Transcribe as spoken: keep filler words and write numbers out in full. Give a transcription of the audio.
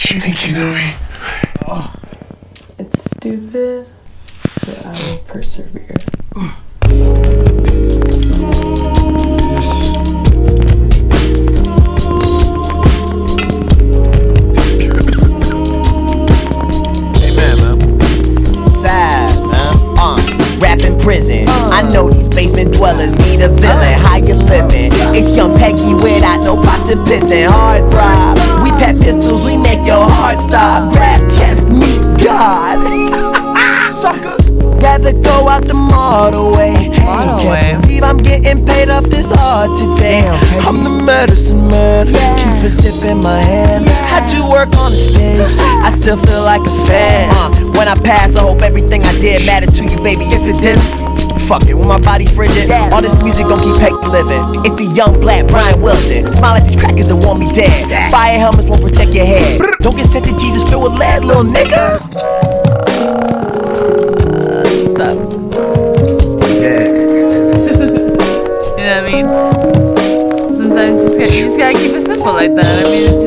You think you know me? Oh. It's stupid, but I will persevere. Prison. Uh. I know these basement dwellers need a villain. How you living? It's young Peggy without no pot to piss in. Hard throb. We pack pistols, we make your heart stop. Grab chest, meet God. Sucker. Rather go out the model way. Still can't believe I'm getting paid up this hard today. Damn, I'm the medicine man. Yeah. Keep a sip in my hand. Yeah. Had to work on the stage. I still feel like a fan. Uh, when I pass, I hope everything I did mattered to you, baby. If it didn't, fuck it, with my body frigid. All this music gon' keep Peggy living. It's the young black Brian Wilson. Smile at these crackers that want me dead. Fire helmets won't protect your head. Don't get sent to Jesus filled with lead, little nigga. What's up? Yeah. You know what I mean? Sometimes you just, gotta, you just gotta keep it simple like that. I mean, it's